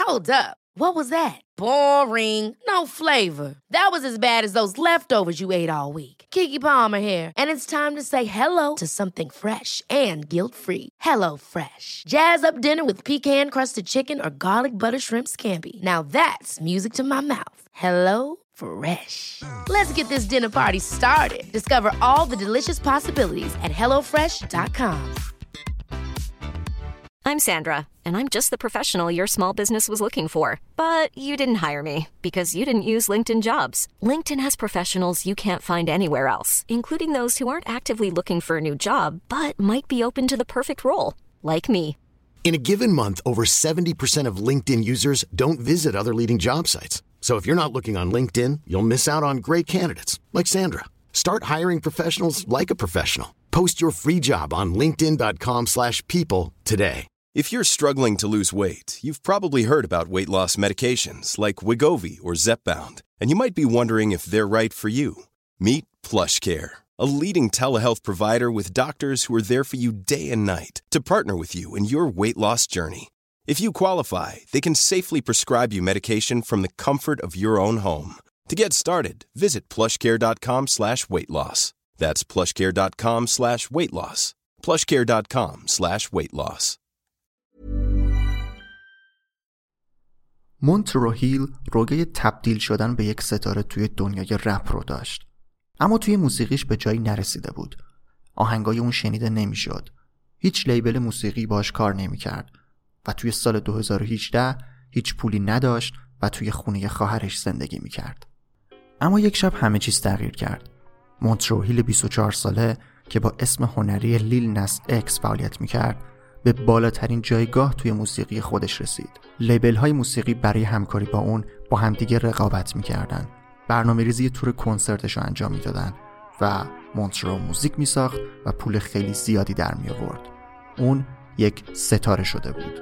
Hold up. What was that? Boring. No flavor. That was as bad as those leftovers you ate all week. Keke Palmer here, and it's time to say hello to something fresh and guilt-free. Hello Fresh. Jazz up dinner with pecan-crusted chicken or garlic butter shrimp scampi. Now that's music to my mouth. Hello Fresh. Let's get this dinner party started. Discover all the delicious possibilities at hellofresh.com. I'm Sandra, and I'm just the professional your small business was looking for. But you didn't hire me because you didn't use LinkedIn Jobs. LinkedIn has professionals you can't find anywhere else, including those who aren't actively looking for a new job, but might be open to the perfect role, like me. In a given month, over 70% of LinkedIn users don't visit other leading job sites. So if you're not looking on LinkedIn, you'll miss out on great candidates like Sandra. Start hiring professionals like a professional. Post your free job on linkedin.com/people today. If you're struggling to lose weight, you've probably heard about weight loss medications like Wegovy or Zepbound, and you might be wondering if they're right for you. Meet PlushCare, a leading telehealth provider with doctors who are there for you day and night to partner with you in your weight loss journey. If you qualify, they can safely prescribe you medication from the comfort of your own home. To get started, visit plushcare.com/weightloss. That's plushcare.com/weightloss. plushcare.com/weightloss. مونترو هیل رویای تبدیل شدن به یک ستاره توی دنیای رپ رو داشت، اما توی موسیقیش به جایی نرسیده بود. آهنگای اون شنیده نمیشد. هیچ لیبل موسیقی باش کار نمیکرد و توی سال 2018 هیچ پولی نداشت و توی خونه خواهرش زندگی میکرد. اما یک شب همه چیز تغییر کرد. مونترو هیل 24 ساله که با اسم هنری لیل ناس اکس فعالیت میکرد به بالاترین جایگاه توی موسیقی خودش رسید. لیبل های موسیقی برای همکاری با اون با همدیگه رقابت میکردن. برنامه‌ریزی تور کنسرتش رو انجام میدادن و مونترو موزیک میساخت و پول خیلی زیادی در می آورد. اون یک ستاره شده بود.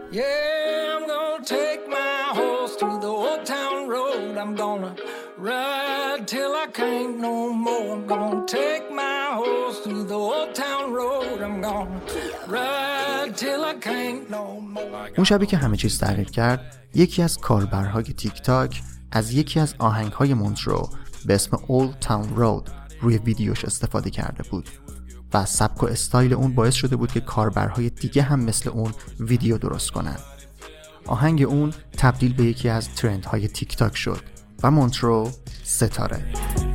اون شبی که همه چیز تغییر کرد، یکی از کاربرهای تیک تاک از یکی از آهنگهای مونترو به اسم Old Town Road روی ویدیوش استفاده کرده بود و سبک و استایل اون باعث شده بود که کاربرهای دیگه هم مثل اون ویدیو درست کنن. آهنگ اون تبدیل به یکی از ترندهای تیک تاک شد و مونترو ستاره.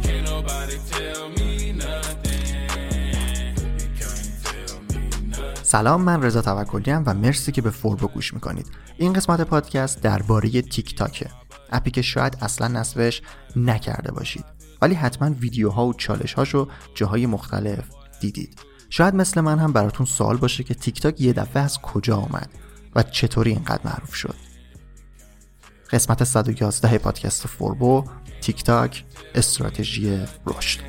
سلام، من رضا توکلی ام و مرسی که به فوربو گوش میکنید. این قسمت پادکست درباره تیک تاکه، اپی که شاید اصلا نصبش نکرده باشید ولی حتما ویدیوها و چالش‌هاشو جاهای مختلف دیدید. شاید مثل من هم براتون سوال باشه که تیک تاک یه دفعه از کجا اومد و چطوری اینقدر معروف شد. قسمت 111 پادکست فوربو، تیک تاک، استراتژی رشد.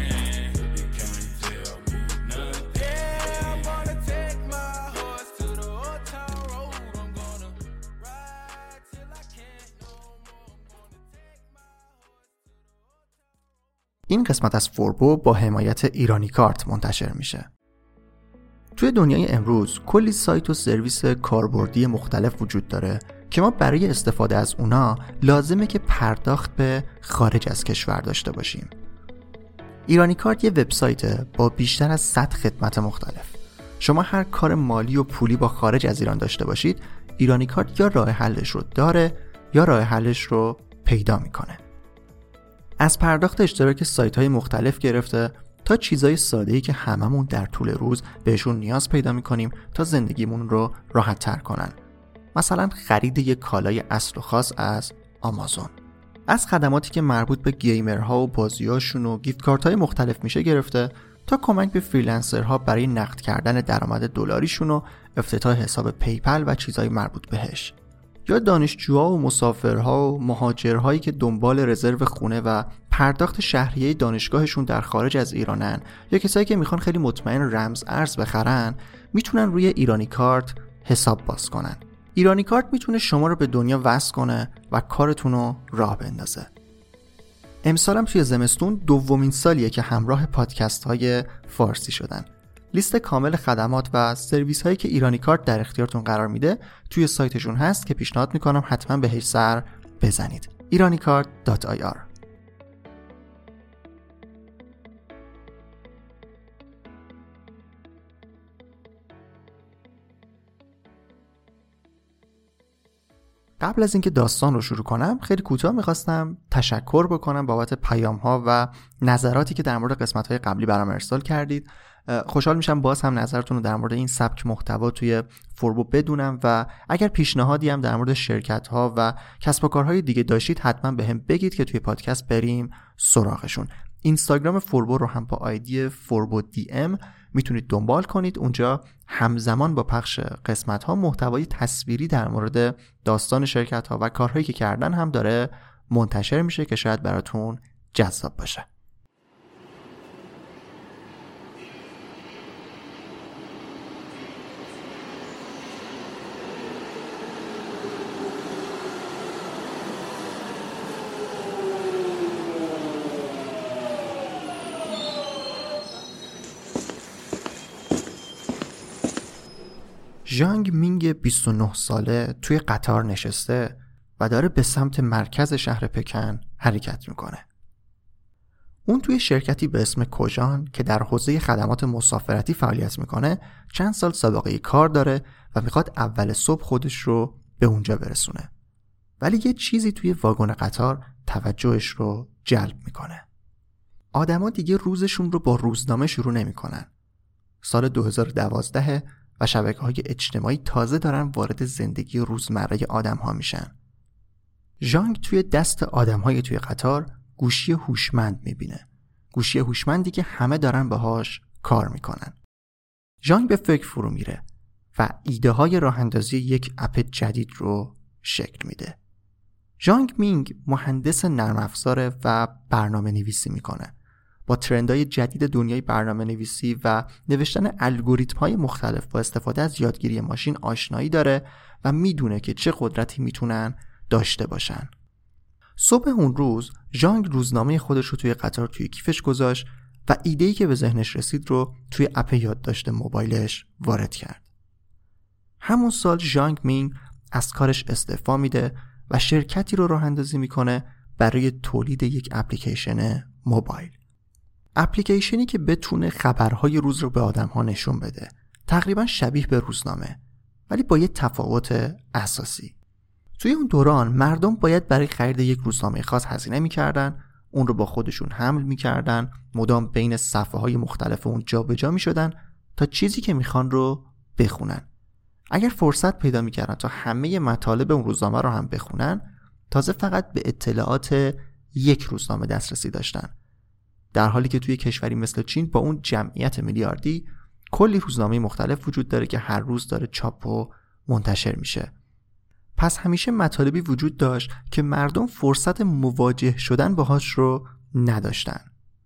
این قسمت از فوربو با حمایت ایرانی کارت منتشر میشه. توی دنیای امروز کلی سایت و سرویس کاربردی مختلف وجود داره که ما برای استفاده از اونا لازمه که پرداخت به خارج از کشور داشته باشیم. ایرانی کارت یه وبسایته با بیشتر از 100 خدمت مختلف. شما هر کار مالی و پولی با خارج از ایران داشته باشید، ایرانی کارت یا راه حلش رو داره یا راه حلش رو پیدا میکنه. از پرداخت اشتراک سایت‌های مختلف گرفته تا چیزای ساده‌ای که هممون در طول روز بهشون نیاز پیدا می‌کنیم تا زندگیمون رو راحت‌تر کنن. مثلا خرید یک کالای اصل و خاص از آمازون. از خدماتی که مربوط به گیمرها و بازیاشون و گیفت کارت‌های مختلف میشه گرفته تا کمک به فریلنسرها برای نقد کردن درآمد دلاریشون و افتتاح حساب پیپل و چیزای مربوط بهش. یا دانشجوها و مسافرها و مهاجرهایی که دنبال رزرو خونه و پرداخت شهریه دانشگاهشون در خارج از ایرانن یا کسایی که میخوان خیلی مطمئن رمز ارز بخرن، میتونن روی ایرانی کارت حساب باز کنن. ایرانی کارت میتونه شما رو به دنیا وصل کنه و کارتون رو راه بندازه. امسالم توی زمستون دومین سالیه که همراه پادکست های فارسی شدن. لیست کامل خدمات و سرویس هایی که ایرانی کارت در اختیارتون قرار میده توی سایتشون هست که پیشنهاد میکنم حتما بهش سر بزنید. iraniCard.ir. قبل از اینکه داستان رو شروع کنم خیلی کوتاه میخواستم تشکر بکنم بابت پیام‌ها و نظراتی که در مورد قسمت‌های قبلی برام ارسال کردید. خوشحال میشم باز هم نظرتون رو در مورد این سبک محتوا توی فوربو بدونم و اگر پیشنهادی هم در مورد شرکت‌ها و کسب و کارهای دیگه داشتید حتما بهم بگید که توی پادکست بریم سراغشون. اینستاگرام فوربو رو هم با آیدی فوربو دی ام میتونید دنبال کنید. اونجا همزمان با پخش قسمت‌ها محتوای تصویری در مورد داستان شرکت‌ها و کارهایی که کردن هم داره منتشر میشه که شاید براتون جذاب باشه. ژانگ مینگ 29 ساله توی قطار نشسته و داره به سمت مرکز شهر پکن حرکت میکنه. اون توی شرکتی به اسم کوژان که در حوزه خدمات مسافرتی فعالیت میکنه چند سال سابقه کار داره و میخواد اول صبح خودش رو به اونجا برسونه. ولی یه چیزی توی واگن قطار توجهش رو جلب میکنه. آدما دیگه روزشون رو با روزنامه شروع نمیکنن. سال 2012 و شبکه‌های اجتماعی تازه دارن وارد زندگی روزمره آدم‌ها میشن. ژانگ توی دست آدم‌های توی قطار گوشی هوشمند میبینه. گوشی هوشمندی که همه دارن باهاش کار میکنن. ژانگ به فکر فرو میره و ایده‌های راه‌اندازی یک اپ جدید رو شکل میده. ژانگ مینگ مهندس نرم افزاره و برنامه‌نویسی میکنه. با ترندهای جدید دنیای برنامه‌نویسی و نوشتن الگوریتم‌های مختلف با استفاده از یادگیری ماشین آشنایی داره و میدونه که چه قدرتی میتونن داشته باشن. صبح اون روز ژانگ روزنامه خودش رو توی قطار توی کیفش گذاشت و ایده‌ای که به ذهنش رسید رو توی اپ یادداشت موبایلش وارد کرد. همون سال ژانگ مینگ از کارش استعفا میده و شرکتی رو راه اندازی میکنه برای تولید یک اپلیکیشن موبایل. اپلیکیشنی که بتونه خبرهای روز رو به آدم‌ها نشون بده. تقریبا شبیه به روزنامه ولی با یه تفاوت اساسی. توی اون دوران مردم باید برای خرید یک روزنامه خاص هزینه می‌کردن، اون رو با خودشون حمل می‌کردن، مدام بین صفحه‌های مختلف اون جابجا می‌شدن تا چیزی که می‌خوان رو بخونن. اگر فرصت پیدا می‌کردن تا همه مطالب اون روزنامه رو هم بخونن، تازه فقط به اطلاعات یک روزنامه دسترسی داشتن. در حالی که توی کشوری مثل چین با اون جمعیت میلیاردی کلی روزنامه مختلف وجود داره که هر روز داره چاپ و منتشر میشه. پس همیشه مطالبی وجود داشت که مردم فرصت مواجه شدن باهاش رو نداشتن.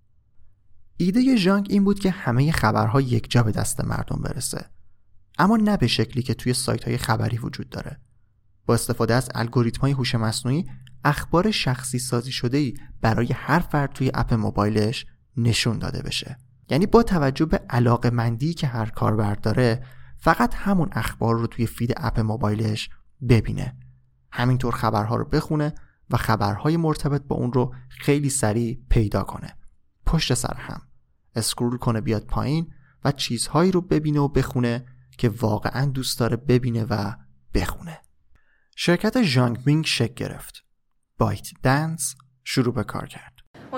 ایده ژانگ این بود که همه خبرها یک جا به دست مردم برسه، اما نه به شکلی که توی سایت‌های خبری وجود داره. با استفاده از الگوریتم‌های هوش مصنوعی اخبار شخصی سازی شده‌ای برای هر فرد توی اپ موبایلش نشون داده بشه. یعنی با توجه به علاقه‌مندی که هر کاربر داره فقط همون اخبار رو توی فید اپ موبایلش ببینه. همینطور خبرها رو بخونه و خبرهای مرتبط با اون رو خیلی سریع پیدا کنه. پشت سر هم اسکرول کنه بیاد پایین و چیزهایی رو ببینه و بخونه که واقعا دوست داره ببینه و بخونه. شرکت ژانگ مینگ شکل گرفت. بایت دنس شروع به کار کرد.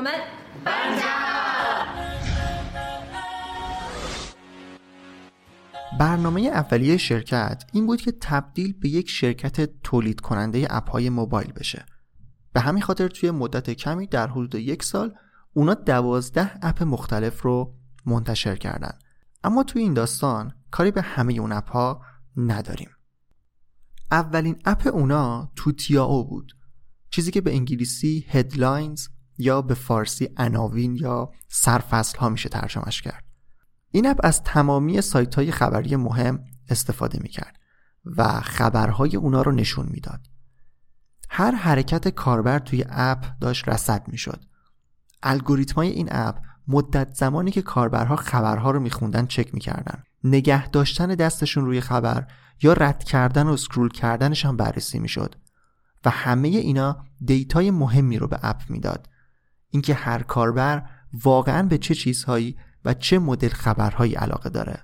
برنامه اولیه شرکت این بود که تبدیل به یک شرکت تولید کننده اپ‌های موبایل بشه. به همین خاطر توی مدت کمی در حدود 1 سال اونا 12 اپ مختلف رو منتشر کردن. اما توی این داستان کاری به همه اون اپ‌ها نداریم. اولین اپ اونا توتیائو بود، چیزی که به انگلیسی هدلاینز یا به فارسی عناوین یا سرفصل ها میشه ترجمهش کرد. این اپ از تمامی سایت های خبری مهم استفاده میکرد و خبرهای اونا رو نشون میداد. هر حرکت کاربر توی اپ داشت رصد میشد. الگوریتمای این اپ مدت زمانی که کاربرها خبرها رو میخوندن چک میکردن. نگه داشتن دستشون روی خبر یا رد کردن و اسکرول کردنش هم بررسی میشد و همه اینا دیتای مهمی رو به اپ میداد. اینکه هر کاربر واقعاً به چه چیزهایی و چه مدل خبرهایی علاقه داره.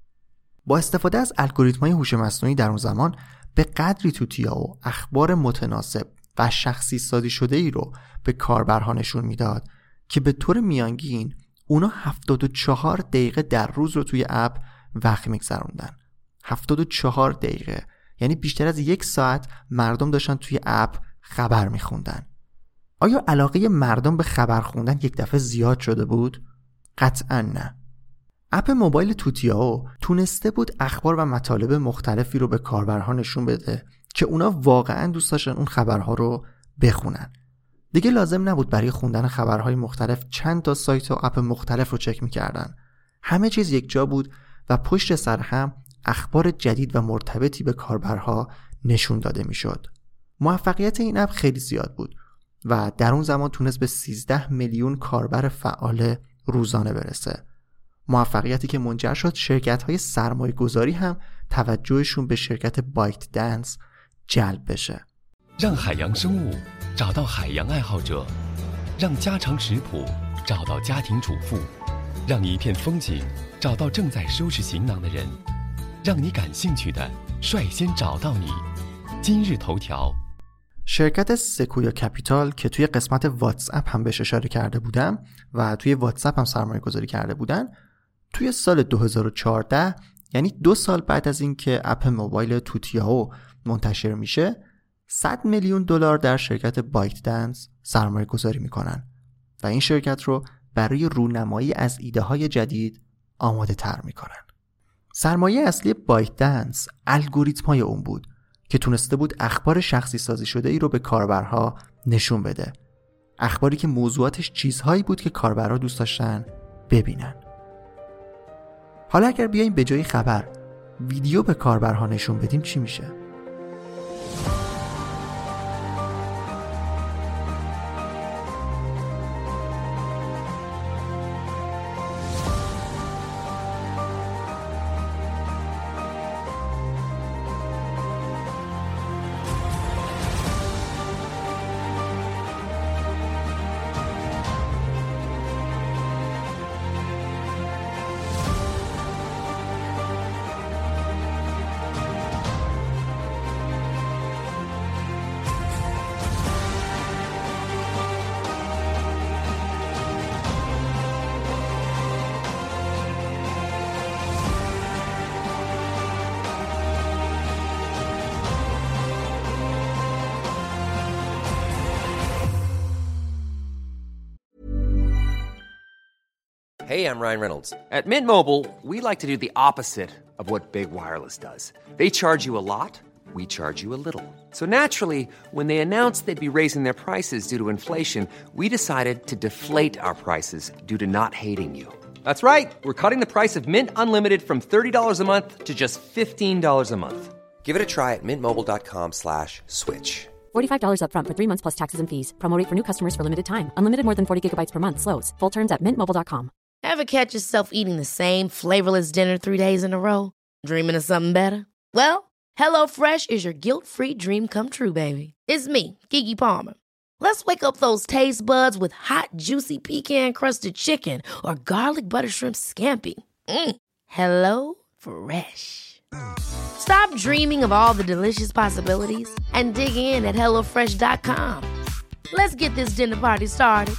با استفاده از الگوریتم‌های هوش مصنوعی در اون زمان به قدری توتیا و اخبار متناسب و شخصی سازی شده ای رو به کاربرها نشون میداد که به طور میانگین اونا 74 دقیقه در روز رو توی اپ وقت میگذروندن. 74 دقیقه، یعنی بیشتر از 1 ساعت مردم داشتن توی اپ خبر میخوندن. آیا علاقه مردم به خبر خوندن یک دفعه زیاد شده بود؟ قطعاً نه. اپ موبایل توتیاو تونسته بود اخبار و مطالب مختلفی رو به کاربرها نشون بده که اونا واقعاً دوست داشتن اون خبرها رو بخونن. دیگه لازم نبود برای خوندن خبرهای مختلف چند تا سایت و اپ مختلف رو چک می‌کردن. همه چیز یک جا بود و پشت سر هم اخبار جدید و مرتبطی به کاربرها نشون داده میشد. موفقیت این اپ خیلی زیاد بود و در اون زمان تونست به 13 میلیون کاربر فعال روزانه برسه. موفقیتی که منجر شد شرکت‌های سرمایه‌گذاری هم توجهشون به شرکت بایت دنس جلب بشه. 让海洋生物找到海洋爱好者，让家常食谱找到家庭主妇，让一片风景找到正在收拾行囊的人，让你感兴趣的率先找到你。今日头条 شرکت سکویا کپیتال که توی قسمت واتس اپ هم بهش اشاره کرده بودم و توی واتس اپ هم سرمایه گذاری کرده بودن، توی سال 2014 یعنی 2 سال بعد از اینکه اپ موبایل توتیاو منتشر میشه 100 میلیون دلار در شرکت بایت دنس سرمایه گذاری میکنن و این شرکت رو برای رونمایی از ایده های جدید آماده تر میکنن. سرمایه اصلی بایت دنس الگوریتم های اون بود که تونسته بود اخبار شخصی سازی شده ای رو به کاربرها نشون بده. اخباری که موضوعاتش چیزهایی بود که کاربرها دوست داشتن ببینن. حالا اگر بیایم به جای خبر ویدیو به کاربرها نشون بدیم چی میشه؟ Hey, I'm Ryan Reynolds. At Mint Mobile, we like to do the opposite of what Big Wireless does. They charge you a lot, we charge you a little. So naturally, when they announced they'd be raising their prices due to inflation, we decided to deflate our prices due to not hating you. That's right. We're cutting the price of Mint Unlimited from $30 a month to just $15 a month. Give it a try at mintmobile.com/switch. $45 up front for 3 months plus taxes and fees. Promo rate for new customers for limited time. Unlimited more than 40 gigabytes per month slows. Full terms at mintmobile.com. Ever catch yourself eating the same flavorless dinner 3 days in a row? Dreaming of something better? Well, HelloFresh is your guilt-free dream come true, baby. It's me, Keke Palmer. Let's wake up those taste buds with hot, juicy pecan-crusted chicken or garlic butter shrimp scampi. HelloFresh. Stop dreaming of all the delicious possibilities and dig in at HelloFresh.com. Let's get this dinner party started.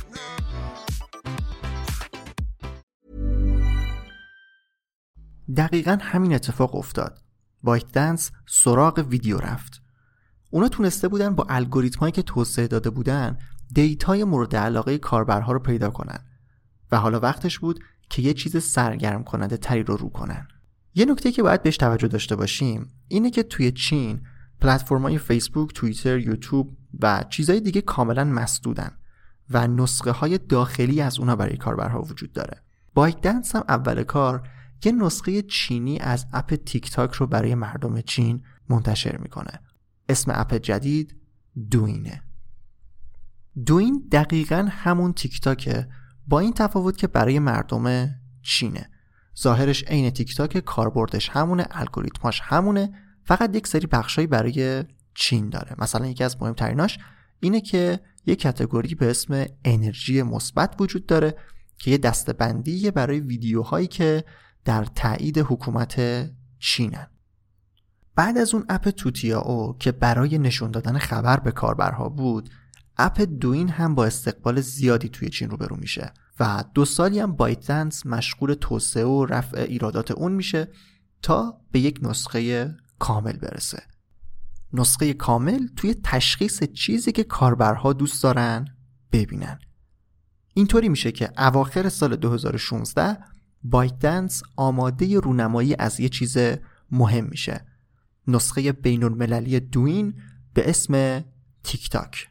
دقیقاً همین اتفاق افتاد. بایت دنس سراغ ویدیو رفت. اونا تونسته بودن با الگوریتمایی که توسعه داده بودن دیتای مورد علاقه کاربرها رو پیدا کنن و حالا وقتش بود که یه چیز سرگرم کننده تری رو کنن. یه نکته که باید بهش توجه داشته باشیم اینه که توی چین پلتفرم‌های فیسبوک، توییتر، یوتیوب و چیزهای دیگه کاملاً مسدودن و نسخه‌های داخلی از اونا برای کاربرها وجود داره. بایت دنس هم اول کار یه نسخه چینی از اپ تیک تاک رو برای مردم چین منتشر میکنه. اسم اپ جدید دوینه. دوین دقیقاً همون تیک تاکه با این تفاوت که برای مردم چینه. ظاهرش عین تیک تاک، کاربردش همونه، الگوریتماش همونه، فقط یک سری بخشایی برای چین داره. مثلا یکی از مهمتریناش اینه که یک کاتگوری به اسم انرژی مثبت وجود داره که یه دسته‌بندیه برای ویدیوهایی که در تایید حکومت چینن. بعد از اون اپ توتیائو که برای نشون دادن خبر به کاربرها بود، اپ دوین هم با استقبال زیادی توی چین روبرو میشه و 2 سالی هم بایتدنس مشغول توسعه و رفع ایرادات اون میشه تا به یک نسخه کامل برسه. نسخه کامل توی تشخیص چیزی که کاربرها دوست دارن ببینن. اینطوری میشه که اواخر سال 2016 بایتدنس آماده رونمایی از یه چیز مهم میشه. نسخه بین‌المللی دوین به اسم تیک تاک.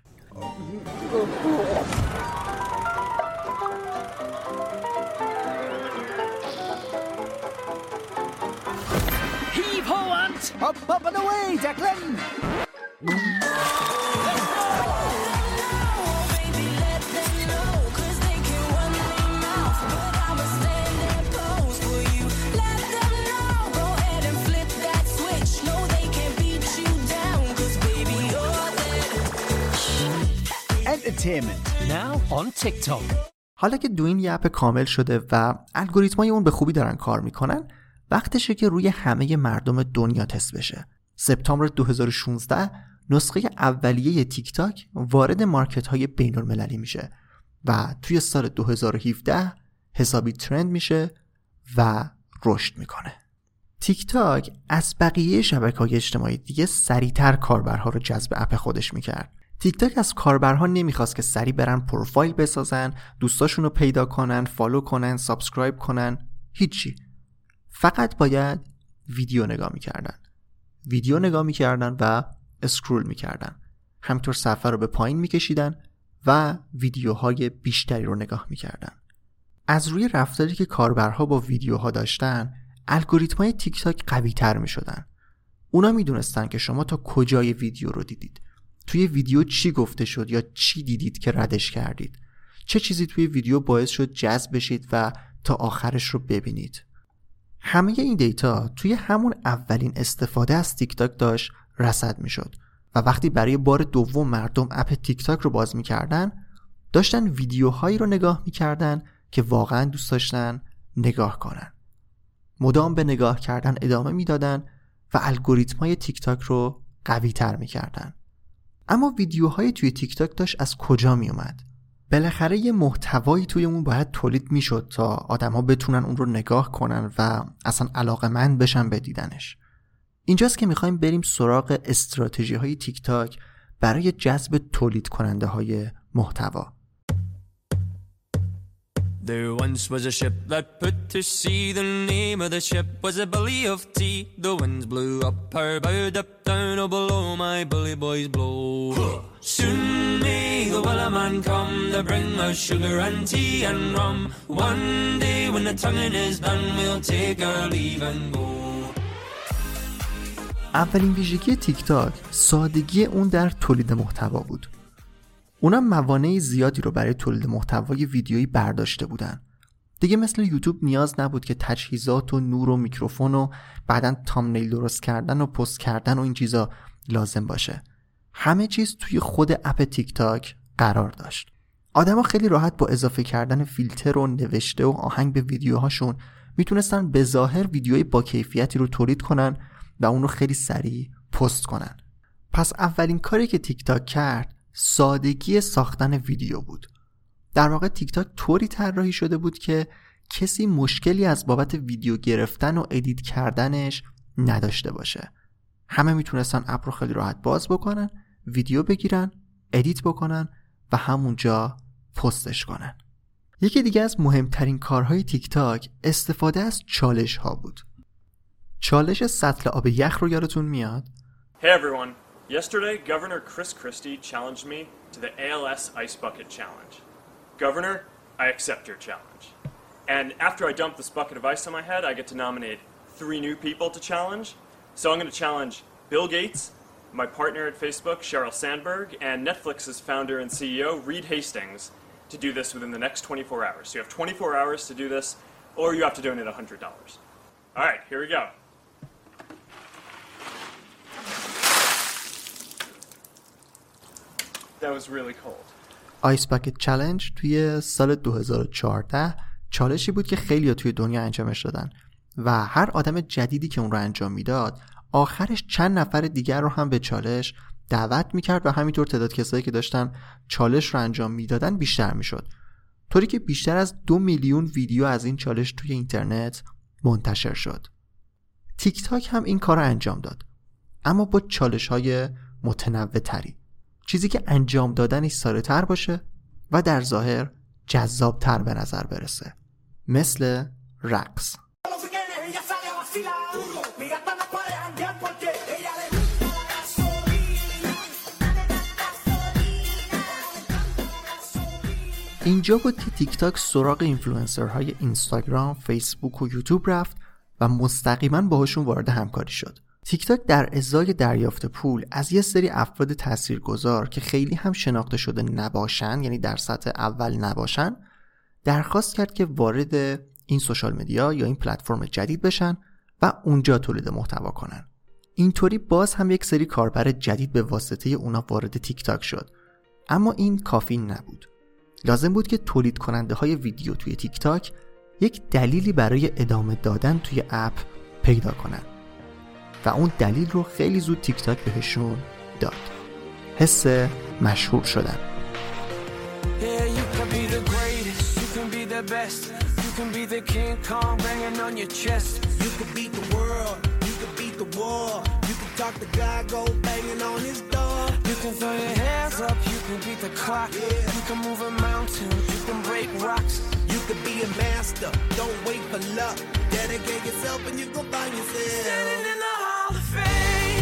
Heave ho, Ant! Up and away, Declan! Entertainment now on TikTok. حالا که دوین یه اپ کامل شده و الگوریتمای اون به خوبی دارن کار میکنن، وقتشه که روی همه مردم دنیا تست بشه. سپتامبر 2016 نسخه اولیه تیک تاک وارد مارکت های بین المللی میشه و توی سال 2017 حسابی ترند میشه و رشد میکنه. تیک تاک از بقیه شبکه‌های اجتماعی دیگه سریعتر کاربرها رو جذب اپ خودش میکرد. تیک تاک از کاربرها نمیخواست که سریع برن پروفایل بسازن، دوستاشون رو پیدا کنن، فالو کنن، سابسکرایب کنن، هیچی. فقط باید ویدیو نگاه میکردن و اسکرول میکردن. همینطور صفحه رو به پایین میکشیدن و ویدیوهای بیشتری رو نگاه میکردن. از روی رفتاری که کاربرها با ویدیوها داشتن، الگوریتمای تیک تاک قوی تر میشدن. اونا میدونستن که شما تا کجای ویدیو رو دیدید، توی ویدیو چی گفته شد یا چی دیدید که ردش کردید، چه چیزی توی ویدیو باعث شد جذب بشید و تا آخرش رو ببینید. همه این دیتا توی همون اولین استفاده از تیک تاک داشت رصد میشد و وقتی برای بار دوم مردم اپ تیک تاک رو باز میکردن، داشتن ویدیوهایی رو نگاه میکردن که واقعا دوست داشتن نگاه کنن. مدام به نگاه کردن ادامه میدادن و الگوریتمای تیک تاک رو قوی تر میکردن. اما ویدیوهای توی تیک تاک داشت از کجا می اومد؟ بالاخره یه محتوایی توی اون باید تولید میشد تا آدما بتونن اون رو نگاه کنن و اصلا علاقه‌مند بشن به دیدنش. اینجاست که میخوایم بریم سراغ استراتژی های تیک تاک برای جذب تولید کننده های محتوا. There once was a ship that put to sea. The name of the ship was a Billy of Tea. The winds blew up her bow, up down, oh below my bully boys blow. Soon may the wellerman come to bring us sugar and tea and rum. One day when the tonguing is done, we'll take our leave and go. اولین ویژگی تیک تاک سادگی اون در تولید محتوا بود. اونا موانع زیادی رو برای تولید محتوای ویدیویی برداشته بودن. دیگه مثل یوتیوب نیاز نبود که تجهیزات و نور و میکروفون و بعدن تامنیل درست کردن و پست کردن و این چیزا لازم باشه. همه چیز توی خود اپ تیک تاک قرار داشت. آدما خیلی راحت با اضافه کردن فیلتر و نوشته و آهنگ به ویدیوهاشون میتونستن به ظاهر ویدیوی با کیفیتی رو تولید کنن و اون رو خیلی سریع پست کنن. پس اولین کاری که تیک تاک کرد سادگی ساختن ویدیو بود. در واقع تیک تاک طوری طراحی شده بود که کسی مشکلی از بابت ویدیو گرفتن و ادیت کردنش نداشته باشه. همه میتونستن اپ رو خیلی راحت باز بکنن، ویدیو بگیرن، ادیت بکنن و همونجا پستش کنن. یکی دیگه از مهمترین کارهای تیک تاک استفاده از چالش ها بود. چالش سطل آب یخ رو یادتون میاد؟ Hey everyone. Yesterday, Governor Chris Christie challenged me to the ALS Ice Bucket Challenge. Governor, I accept your challenge. And after I dump this bucket of ice on my head, I get to nominate 3 new people to challenge. So I'm going to challenge Bill Gates, my partner at Facebook, Sheryl Sandberg, and Netflix's founder and CEO, Reed Hastings, to do this within the next 24 hours. So you have 24 hours to do this, or you have to donate $100. All right, here we go. That was really cold. آیس باکت چالش توی سال 2014 چالشی بود که خیلی‌ها توی دنیا انجامش دادن و هر آدم جدیدی که اون رو انجام میداد آخرش چند نفر دیگر رو هم به چالش دعوت میکرد و همینطور تعداد کسایی که داشتن چالش رو انجام میدادن بیشتر میشد، طوری که بیشتر از 2 میلیون ویدیو از این چالش توی اینترنت منتشر شد. تیک تاک هم این کار رو انجام داد، اما با چالش های متنوع تری، چیزی که انجام دادنش ساده تر باشه و در ظاهر جذاب تر به نظر برسه، مثل رقص. اینجا بود که تیک تاک سراغ اینفلوئنسرهای اینستاگرام، فیسبوک و یوتیوب رفت و مستقیما باهاشون وارد همکاری شد. تیک تاک در ازای دریافت پول از یه سری افراد تاثیرگذار که خیلی هم شناخته شده نباشن، یعنی در سطح اول نباشن، درخواست کرد که وارد این سوشال مدیا یا این پلتفرم جدید بشن و اونجا تولید محتوا کنن. اینطوری باز هم یک سری کاربر جدید به واسطه اونا وارد تیک تاک شد. اما این کافی نبود. لازم بود که تولید کننده های ویدیو توی تیک تاک یک دلیلی برای ادامه دادن توی اپ پیدا کنن و اون دلیل رو خیلی زود تیک تاک بهشون داد. حس مشهور شدن. Talk the guy, go banging on his door. You can throw your hands up, you can beat the clock. Yeah. You can move a mountain, you can break rocks. You can be a master, don't wait for luck. Dedicate yourself and you go find yourself. Standing in the Hall of Fame.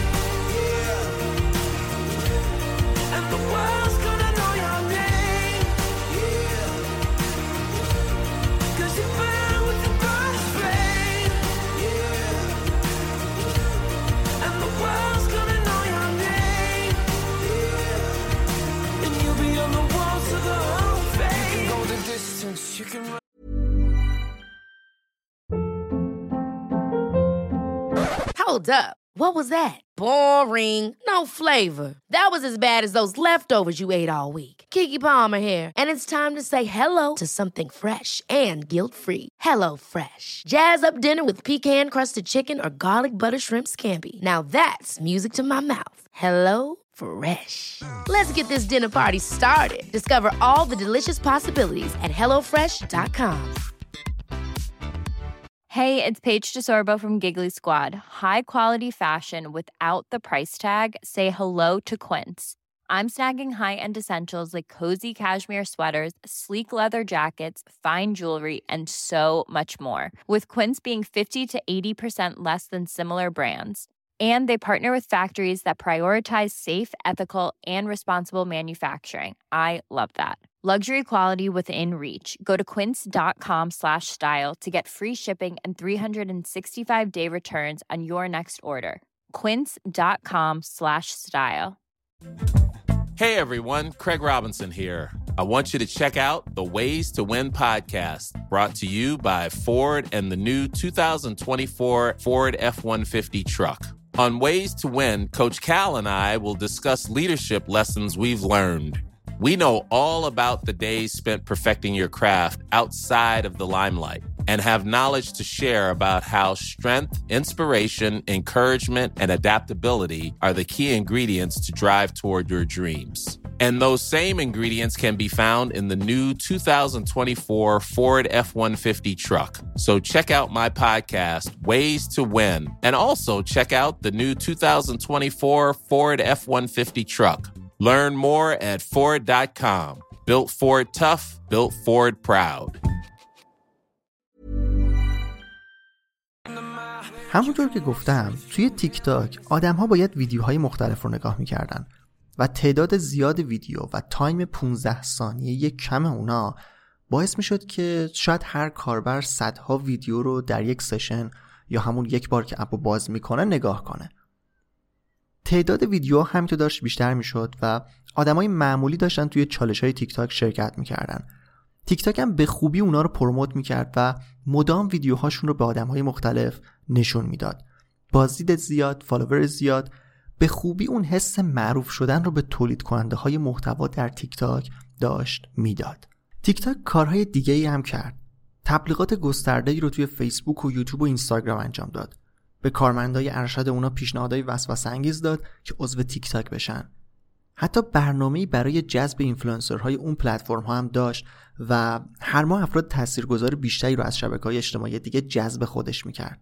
Yeah. And the world's gonna know your name. Yeah. 'Cause you burn with the burst flame. Yeah. And the world's gonna know your name. Yeah. And you'll be on the walls of the Hall of Fame. You can go the distance, you can run. Hold up. What was that? Boring. No flavor. That was as bad as those leftovers you ate all week. Keke Palmer here, and it's time to say hello to something fresh and guilt-free. Hello Fresh. Jazz up dinner with pecan-crusted chicken or garlic butter shrimp scampi. Now that's music to my mouth. Hello Fresh. Let's get this dinner party started. Discover all the delicious possibilities at HelloFresh.com. Hey, it's Paige DeSorbo from Giggly Squad. High quality fashion without the price tag. Say hello to Quince. I'm snagging high-end essentials like cozy cashmere sweaters, sleek leather jackets, fine jewelry, and so much more. With Quince being 50 to 80% less than similar brands. And they partner with factories that prioritize safe, ethical, and responsible manufacturing. I love that. Luxury quality within reach. Go to quince.com/style to get free shipping and 365-day returns on your next order. Quince.com/style. Hey everyone, Craig Robinson here. I want you to check out the Ways to Win podcast, brought to you by Ford and the new 2024 Ford F-150 truck. On Ways to Win, Coach Cal and I will discuss leadership lessons we've learned. We know all about the days spent perfecting your craft outside of the limelight and have knowledge to share about how strength, inspiration, encouragement, and adaptability are the key ingredients to drive toward your dreams. And those same ingredients can be found in the new 2024 Ford F-150 truck. So check out my podcast, Ways to Win, and also check out the new 2024 Ford F-150 truck. Learn more at Ford.com. Built Ford tough, built Ford proud. همونطور که گفتم توی تیک تاک آدم ها باید ویدیوهای مختلف رو نگاه میکردن و تعداد زیاد ویدیو و تایم 15 ثانیه کم اونا باعث میشد که شاید هر کاربر صدها ویدیو رو در یک سشن یا همون یک بار که اپو باز میکنه نگاه کنه. تعداد ویدیو همینطور داشت بیشتر میشد و آدمای معمولی داشتن توی چالش‌های تیک تاک شرکت میکردن تیک تاک هم به خوبی اونا رو پروموت میکرد و مدام ویدیوهاشون رو به آدمهای مختلف نشون میداد. بازدید زیاد، فالوور زیاد، به خوبی اون حس معروف شدن رو به تولید کننده های محتوا در تیک تاک داشت میداد. تیک تاک کارهای دیگه‌ای هم کرد. تبلیغات گسترده‌ای رو توی فیسبوک و یوتیوب و اینستاگرام انجام داد. به کارمندای ارشد اونا پیشنهادهای وسوسه‌انگیز داد که عضو تیک تاک بشن. حتی برنامه‌ای برای جذب اینفلوئنسرهای اون پلتفرم‌ها هم داشت و هر ماه افراد تاثیرگذار بیشتری رو از شبکه‌های اجتماعی دیگه جذب خودش می‌کرد.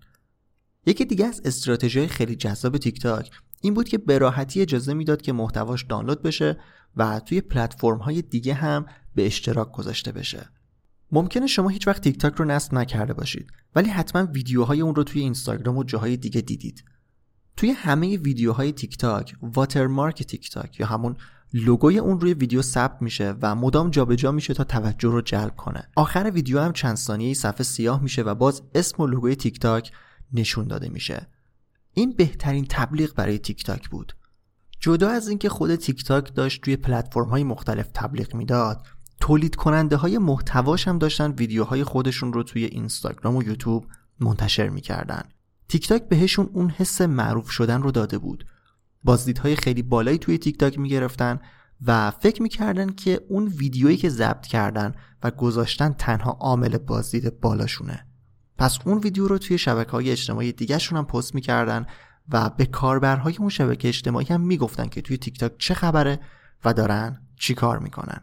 یکی دیگه از استراتژی‌های خیلی جذاب تیک تاک این بود که به راحتی اجازه میداد که محتواش دانلود بشه و توی پلتفرم‌های دیگه هم به اشتراک گذاشته بشه. ممکنه شما هیچ وقت تیک تاک رو نصب نکرده باشید، ولی حتما ویدیوهای اون رو توی اینستاگرام و جاهای دیگه دیدید. توی همه ویدیوهای تیک تاک واترمارک تیک تاک یا همون لوگوی اون روی ویدیو ثبت میشه و مدام جابجا میشه تا توجه رو جلب کنه. آخر ویدیو هم چند ثانیه‌ای صفحه سیاه میشه و باز اسم و لوگوی تیک تاک نشون داده میشه. این بهترین تبلیغ برای تیک تاک بود. جدا از اینکه خود تیک تاک داشت توی پلتفرم‌های مختلف تبلیغ میداد، تولید کننده های محتواش هم داشتن ویدیوهای خودشون رو توی اینستاگرام و یوتیوب منتشر میکردن. تیک تاک بهشون اون حس معروف شدن رو داده بود. بازدیدهای خیلی بالایی توی تیک تاک میگرفتن و فکر میکردن که اون ویدیویی که ضبط کردن و گذاشتن تنها عامل بازدید بالاشونه. پس اون ویدیو رو توی شبکه‌های اجتماعی دیگه‌شون هم پست میکردن و به کاربرهای اون شبکه اجتماعی هم میگفتن که توی تیک تاک چه خبره و دارن چی کار میکنن.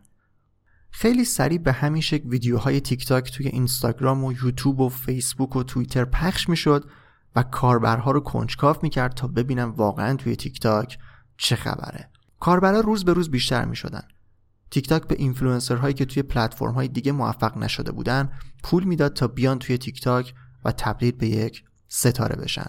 خیلی سریع به همین شکل ویدیوهای تیک تاک توی اینستاگرام و یوتیوب و فیسبوک و توییتر پخش میشد و کاربرها رو کنجکاو میکرد تا ببینن واقعا توی تیک تاک چه خبره. کاربرها روز به روز بیشتر میشدن. تیک تاک به اینفلوئنسرهایی که توی پلتفرم‌های دیگه موفق نشده بودن پول میداد تا بیان توی تیک تاک و تبدیل به یک ستاره بشن.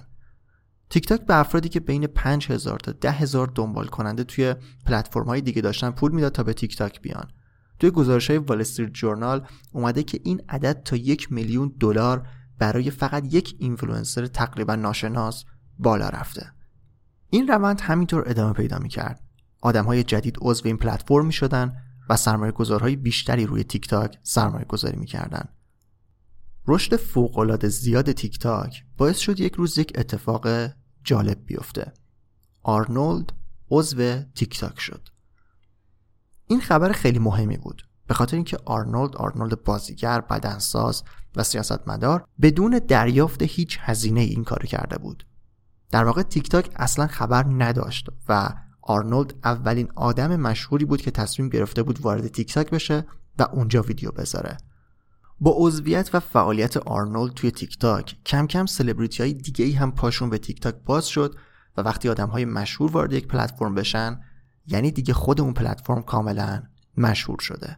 تیک تاک به افرادی که بین 5000 تا 10000 دنبال کننده توی پلتفرم‌های دیگه داشتن پول میداد تا به تیک تاک بیان. توی گزارش‌های وال استریت جورنال اومده که این عدد تا $1,000,000 برای فقط یک اینفلوئنسر تقریبا ناشناس بالا رفته. این روند همینطور ادامه پیدا می‌کرد. آدم‌های جدید عضو این پلتفرم می‌شدن و سرمایه‌گذارهای بیشتری روی تیک تاک سرمایه‌گذاری می‌کردن. رشد فوق‌العاده زیاد تیک تاک باعث شد یک روز یک اتفاق جالب بیفته. آرنولد عضو تیک تاک شد. این خبر خیلی مهمی بود به خاطر اینکه آرنولد بازیگر، بدنساز و سیاستمدار بدون دریافت هیچ هزینه این کارو کرده بود. در واقع تیک تاک اصلا خبر نداشت و آرنولد اولین آدم مشهوری بود که تصمیم گرفته بود وارد تیک تاک بشه و اونجا ویدیو بذاره. با عضویت و فعالیت آرنولد توی تیک تاک کم کم سلبریتی‌های دیگه‌ای هم پاشون به تیک تاک باز شد و وقتی آدم‌های مشهور وارد یک پلتفرم بشن یعنی دیگه خود اون پلتفرم کاملا مشهور شده.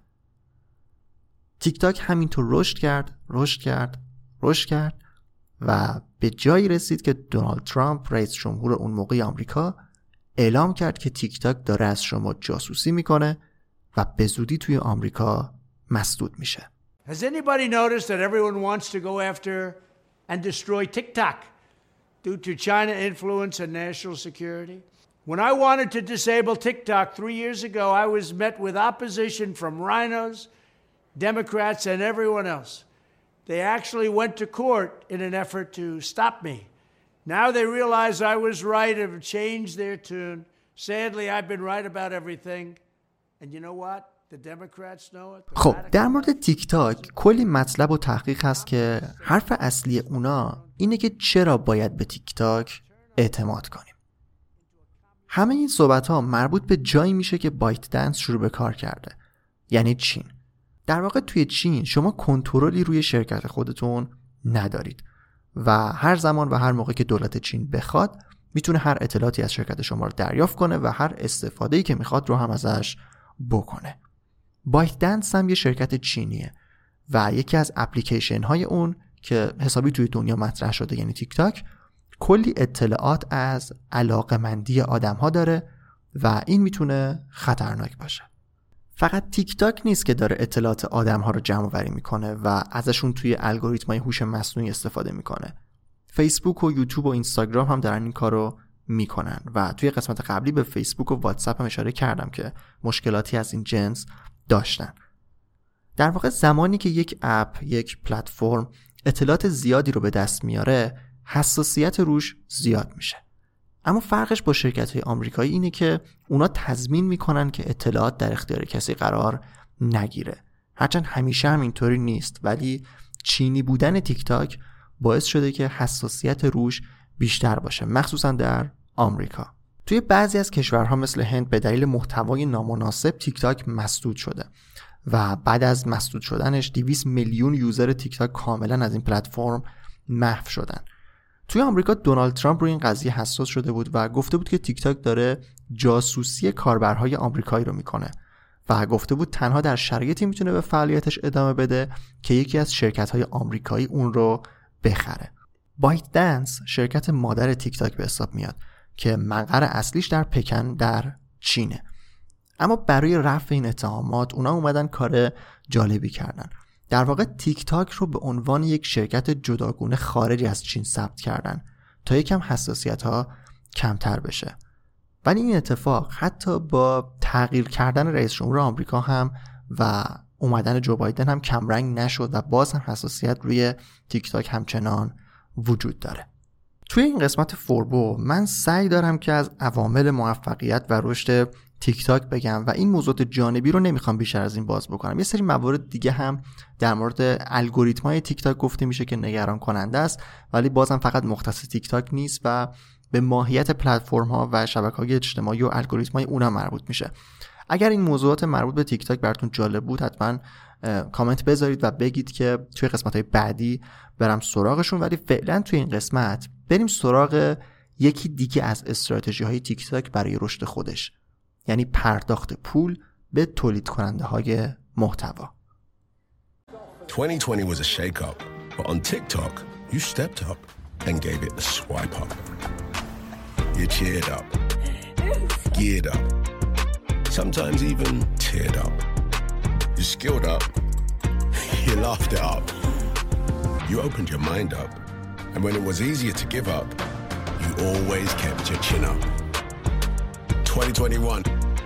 تیک تاک همینطور رشد کرد و به جایی رسید که دونالد ترامپ رئیس جمهور اون موقع آمریکا اعلام کرد که تیک تاک داره از شما جاسوسی میکنه و به زودی توی آمریکا مسدود میشه. Has anybody noticed that everyone wants to go after and destroy TikTok due to China influence and national security? When I wanted to disable TikTok 3 years ago, I was met with opposition from rhinos, Democrats, and everyone else. They actually went to court in an effort to stop me. Now they realize I was right and have changed their tune. Sadly, I've been right about everything. And you know what? The Democrats know it. خب در مورد تیک تاک کلی مطلب و تحقیق هست که حرف اصلی اونا اینه که چرا باید به تیک تاک اعتماد کنیم. همه این صحبت ها مربوط به جایی میشه که بایت دنس شروع به کار کرده، یعنی چین. در واقع توی چین شما کنترلی روی شرکت خودتون ندارید و هر زمان و هر موقع که دولت چین بخواد میتونه هر اطلاعاتی از شرکت شما رو دریافت کنه و هر استفاده‌ای که میخواد رو هم ازش بکنه. بایت دنس هم یه شرکت چینیه و یکی از اپلیکیشن های اون که حسابی توی دنیا مطرح شده یعنی تیک تاک کلی اطلاعات از علاقمندی آدم ها داره و این میتونه خطرناک باشه. فقط تیک تاک نیست که داره اطلاعات آدم ها رو جمع آوری میکنه و ازشون توی الگوریتمای هوش مصنوعی استفاده میکنه. فیسبوک و یوتیوب و اینستاگرام هم دارن این کارو میکنن و توی قسمت قبلی به فیسبوک و واتساپ هم اشاره کردم که مشکلاتی از این جنس داشتن. در واقع زمانی که یک اپ، یک پلتفرم اطلاعات زیادی رو به دست میاره، حساسیت روش زیاد میشه. اما فرقش با شرکت‌های آمریکایی اینه که اونا تضمین میکنن که اطلاعات در اختیار کسی قرار نگیره. هرچند همیشه هم اینطوری نیست، ولی چینی بودن تیک تاک باعث شده که حساسیت روش بیشتر باشه، مخصوصا در آمریکا. توی بعضی از کشورها مثل هند به دلیل محتوای نامناسب تیک تاک مسدود شده و بعد از مسدود شدنش 200 میلیون یوزر تیک تاک کاملا از این پلتفرم محو شدن. توی آمریکا دونالد ترامپ روی این قضیه حساس شده بود و گفته بود که تیک تاک داره جاسوسی کاربرهای آمریکایی رو میکنه و گفته بود تنها در شرایطی میتونه به فعالیتش ادامه بده که یکی از شرکت‌های آمریکایی اون رو بخره. بایت دنس شرکت مادر تیک تاک به حساب میاد که مقر اصلیش در پکن در چینه. اما برای رفع این اتهامات اونا اومدن کار جالبی کردن. در واقع تیک تاک رو به عنوان یک شرکت جداگونه خارج از چین ثبت کردن تا یکم حساسیت‌ها کمتر بشه. ولی این اتفاق حتی با تغییر کردن رئیس جمهور آمریکا هم و اومدن جو بایدن هم کمرنگ نشد و باز هم حساسیت روی تیک تاک همچنان وجود داره. توی این قسمت فوربو من سعی دارم که از عوامل موفقیت و رشد تیک تاک بگم و این موضوعات جانبی رو نمیخوام بیشتر از این باز بکنم. یه سری موارد دیگه هم در مورد الگوریتم‌های تیک تاک گفته میشه که نگران کننده است، ولی بازم فقط مختص تیک تاک نیست و به ماهیت پلتفرم‌ها و شبکه‌های اجتماعی و الگوریتم‌های اونها مربوط میشه. اگر این موضوعات مربوط به تیک تاک براتون جالب بود حتما کامنت بذارید و بگید که توی قسمت‌های بعدی برم سراغشون، ولی فعلا توی این قسمت بریم سراغ یکی دیگه از استراتژی‌های تیک تاک برای رشد خودش، یعنی پرداخت پول به تولید کننده های محتوا. 2020 was a shake up, but on TikTok you stepped up and gave it a swipe up. You cheered up, geared up, sometimes even teared up. You skilled up, you laughed it up. You opened your mind up, and when it was easier to give up, you always kept your chin up. 2021,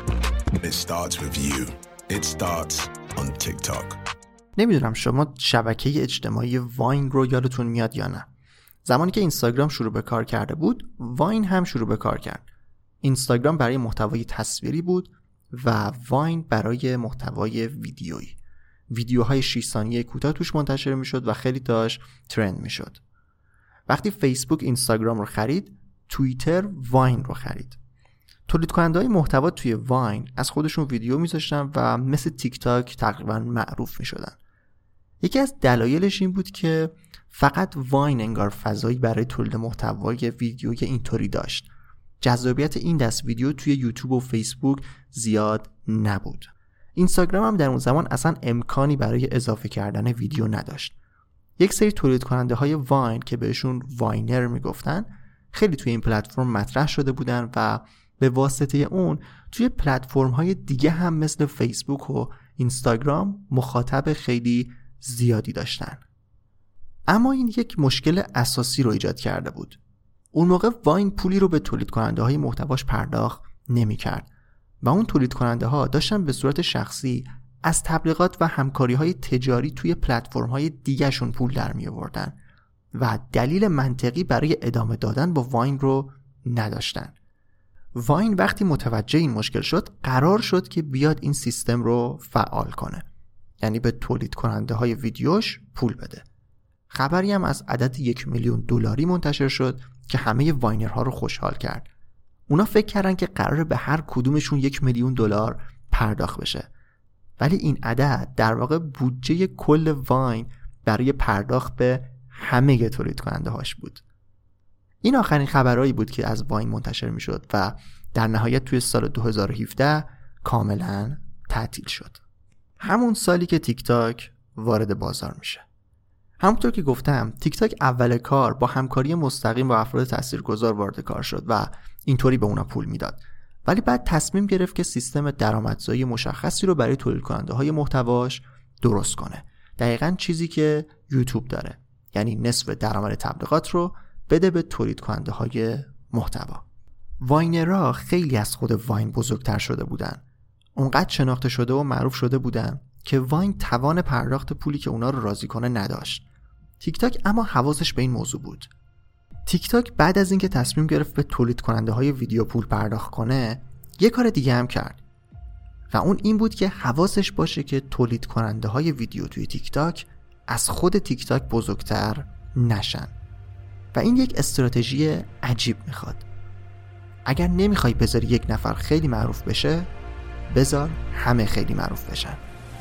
it starts with you. It starts on TikTok. نمیدونم شما شبکه اجتماعی واین رو یادتون میاد یا نه. زمانی که اینستاگرام شروع به کار کرده بود، واین هم شروع به کار کرد. اینستاگرام برای محتوای تصویری بود و واین برای محتوای ویدیویی. ویدیوهای 6 ثانیه کوتاه توش منتشر میشد و خیلی داشت ترند میشد. وقتی فیسبوک اینستاگرام رو خرید، توییتر واین رو خرید. تولید کننده‌های محتوا توی واین از خودشون ویدیو میذاشتن و مثل تیک تاک تقریبا معروف میشدن. یکی از دلایلش این بود که فقط واین انگار فضایی برای تولید محتوای ویدیوی اینطوری داشت. جذابیت این دست ویدیو توی یوتیوب و فیسبوک زیاد نبود. اینستاگرام هم در اون زمان اصلا امکانی برای اضافه کردن ویدیو نداشت. یک سری تولید کننده های واین که بهشون واینر میگفتن خیلی توی این پلتفرم مطرح شده بودن و به واسطه اون توی پلتفرم های دیگه هم مثل فیسبوک و اینستاگرام مخاطب خیلی زیادی داشتن. اما این یک مشکل اساسی رو ایجاد کرده بود. اون موقع واین پولی رو به تولید کننده های محتواش پرداخت نمی کرد و اون تولید کننده ها داشتن به صورت شخصی از تبلیغات و همکاری های تجاری توی پلتفرم های دیگه شون پول در می آوردن و دلیل منطقی برای ادامه دادن با واین رو نداشتن. واین وقتی متوجه این مشکل شد قرار شد که بیاد این سیستم رو فعال کنه، یعنی به تولید کننده های ویدیوش پول بده. خبری هم از عدد 1 میلیون دلاری منتشر شد که همه واینرها رو خوشحال کرد. اونا فکر کردن که قراره به هر کدومشون 1 میلیون دلار پرداخت بشه، ولی این عدد در واقع بودجه کل واین برای پرداخت به همه تولید کننده هاش بود. این آخرین خبرایی بود که از واین منتشر می شد و در نهایت توی سال 2017 کاملا تعطیل شد. همون سالی که تیک تاک وارد بازار میشه. همونطور که گفتم تیک تاک اول کار با همکاری مستقیم با افراد تاثیرگذار وارد کار شد و اینطوری به اونا پول میداد، ولی بعد تصمیم گرفت که سیستم درآمدزایی مشخصی رو برای تولید کننده های محتواش درست کنه. دقیقاً چیزی که یوتیوب داره، یعنی نصف درآمد تبلیغات رو بده به تولید کننده های محتوا. واینرها خیلی از خود واین بزرگتر شده بودن. اونقدر شناخته شده و معروف شده بودن که واین توان پرداخت پولی که اونا رو راضی کنه نداشت. تیک تاک اما حواسش به این موضوع بود. تیک تاک بعد از اینکه تصمیم گرفت به تولید کننده های ویدیو پول پرداخت کنه، یه کار دیگه هم کرد و اون این بود که حواسش باشه که تولید کننده های ویدیو توی تیک تاک از خود تیک تاک بزرگتر نشن و این یک استراتژی عجیب میخواد. اگر نمیخوای بذاری یک نفر خیلی معروف بشه، بذار همه خیلی معروف بشن.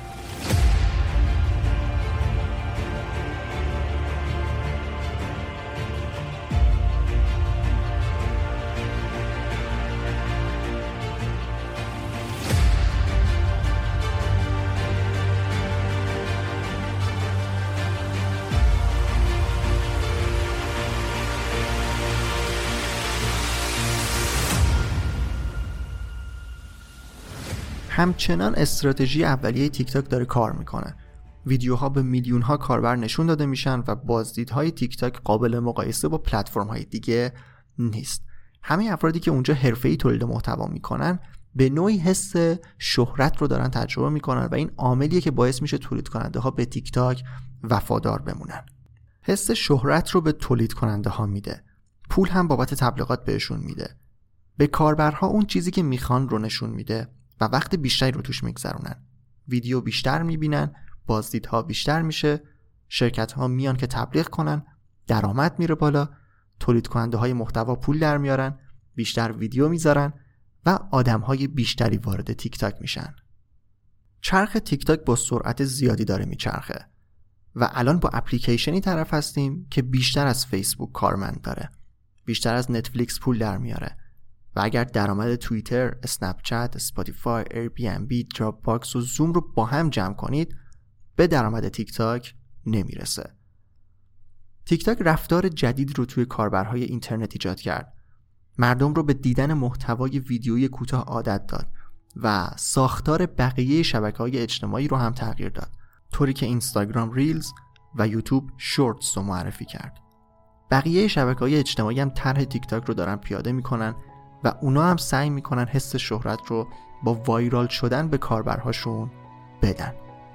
همچنان استراتژی اولیه تیک تاک داره کار میکنه. ویدیوها به میلیون ها کاربر نشون داده میشن و بازدیدهای تیک تاک قابل مقایسه با پلتفرم های دیگه نیست. همه افرادی که اونجا حرفه‌ای تولید محتوا میکنن به نوعی حس شهرت رو دارن تجربه میکنن و این عاملیه که باعث میشه تولید کننده ها به تیک تاک وفادار بمونن. حس شهرت رو به تولید کننده ها میده. پول هم بابت تبلیغات بهشون میده. به کاربرها اون چیزی که میخوان رو نشون میده و وقت بیشتری رو توش میگذرونن. ویدیو بیشتر میبینن، بازدیدها بیشتر میشه، شرکت‌ها میان که تبلیغ کنن، درآمد میره بالا، تولید کننده های محتوا پول در میارن، بیشتر ویدیو میذارن و آدم‌های بیشتری وارد تیک تاک میشن. چرخ تیک تاک با سرعت زیادی داره میچرخه و الان با اپلیکیشنی طرف هستیم که بیشتر از فیسبوک کارمند داره، بیشتر از نتفلیکس پول در میاره و اگر درآمد توییتر، اسنپ چت، اسپاتیفای، ایر بی ام بی، دراپ باکس و زوم رو با هم جمع کنید به درآمد تیک تاک نمیرسه. تیک تاک رفتار جدید رو توی کاربرهای اینترنت ایجاد کرد. مردم رو به دیدن محتوای ویدیویی کوتاه عادت داد و ساختار بقیه شبکه‌های اجتماعی رو هم تغییر داد، طوری که اینستاگرام ریلز و یوتیوب شورتس رو معرفی کرد. بقیه شبکه‌های اجتماعی هم طرح تیک تاک رو دارن پیاده میکنن و اونا هم سعی میکنن حس شهرت رو با وایرال شدن به کاربرهاشون بدن.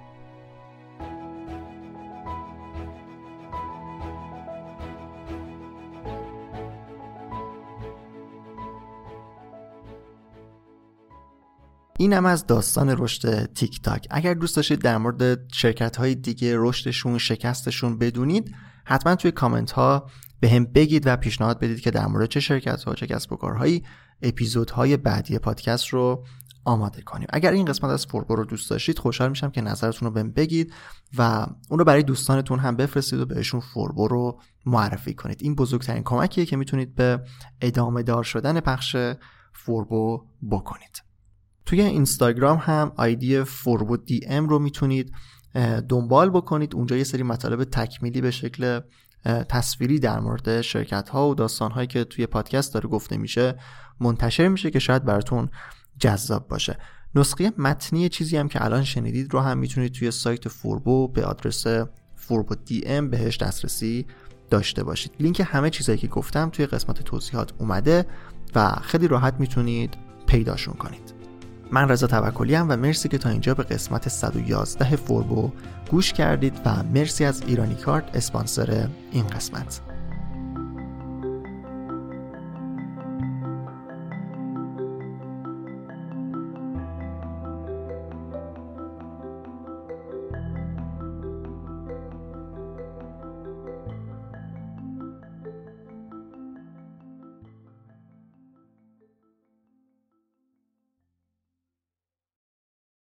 اینم از داستان رشد تیک تاک. اگر دوست داشتید در مورد شرکت‌های دیگه رشدشون، شکستشون بدونید، حتما توی کامنت ها به هم بگید و پیشنهاد بدید که در مورد چه شرکت‌ها، چه کسب و کارهایی اپیزودهای بعدی پادکست رو آماده کنیم. اگر این قسمت از فوربو رو دوست داشتید، خوشحال میشم که نظرتون رو بهم بگید و اون رو برای دوستانتون هم بفرستید و بهشون فوربو رو معرفی کنید. این بزرگترین کمکیه که میتونید به ادامه دار شدن پخش فوربو بکنید. توی اینستاگرام هم آیدی فوربو دی ام رو میتونید دنبال بکنید. اونجا یه سری مطالب تکمیلی به شکل تصویری در مورد شرکت‌ها و داستان‌هایی که توی پادکست داره گفته میشه منتشر میشه که شاید براتون جذاب باشه. نسخه متنی چیزی هم که الان شنیدید رو هم میتونید توی سایت فوربو به آدرس فوربو دی ام بهش دسترسی داشته باشید. لینک همه چیزایی که گفتم توی قسمت توضیحات اومده و خیلی راحت میتونید پیداشون کنید. من رضا توکلی ام و مرسی که تا اینجا به قسمت 111 فوربو گوش کردید و مرسی از ایرانی کارت اسپانسر این قسمت.